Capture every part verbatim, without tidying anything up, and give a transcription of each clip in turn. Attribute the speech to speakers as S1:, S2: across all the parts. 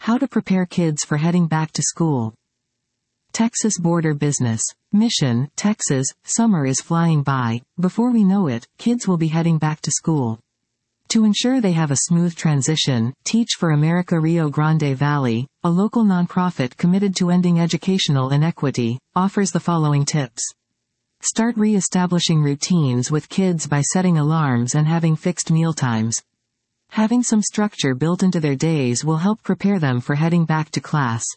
S1: How to prepare kids for heading back to school. Texas Border Business. Mission, Texas, summer is flying by. Before we know it, kids will be heading back to school. To ensure they have a smooth transition, Teach for America Rio Grande Valley, a local nonprofit committed to ending educational inequity, offers the following tips. Start re-establishing routines with kids by setting alarms and having fixed mealtimes. Having some structure built into their days will help prepare them for heading back to class.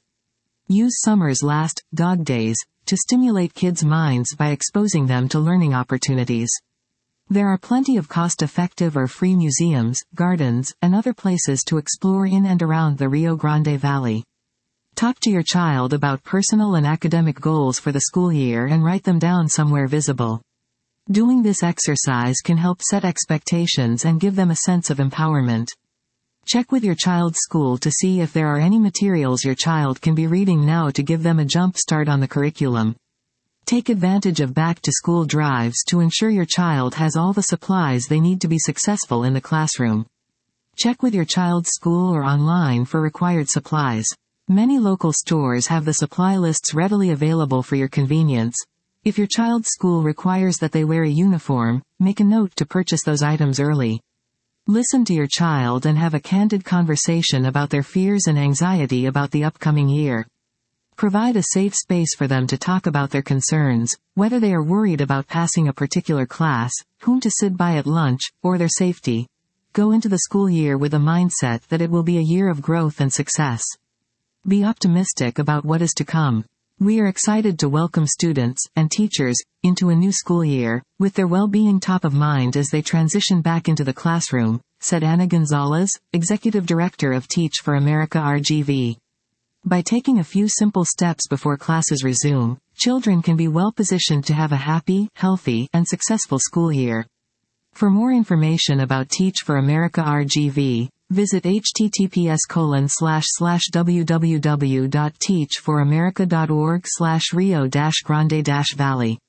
S1: Use summer's last, dog days, to stimulate kids' minds by exposing them to learning opportunities. There are plenty of cost-effective or free museums, gardens, and other places to explore in and around the Rio Grande Valley. Talk to your child about personal and academic goals for the school year and write them down somewhere visible. Doing this exercise can help set expectations and give them a sense of empowerment. Check with your child's school to see if there are any materials your child can be reading now to give them a jump start on the curriculum. Take advantage of back-to-school drives to ensure your child has all the supplies they need to be successful in the classroom. Check with your child's school or online for required supplies. Many local stores have the supply lists readily available for your convenience. If your child's school requires that they wear a uniform, make a note to purchase those items early. Listen to your child and have a candid conversation about their fears and anxiety about the upcoming year. Provide a safe space for them to talk about their concerns, whether they are worried about passing a particular class, whom to sit by at lunch, or their safety. Go into the school year with a mindset that it will be a year of growth and success. Be optimistic about what is to come. We are excited to welcome students and teachers into a new school year, with their well-being top of mind as they transition back into the classroom, said Ana Gonzalez, Executive Director of Teach for America R G V. By taking a few simple steps before classes resume, children can be well positioned to have a happy, healthy, and successful school year. For more information about Teach for America R G V, visit https colon slash slash www dot teach for america dot org slash rio dash grande dash valley.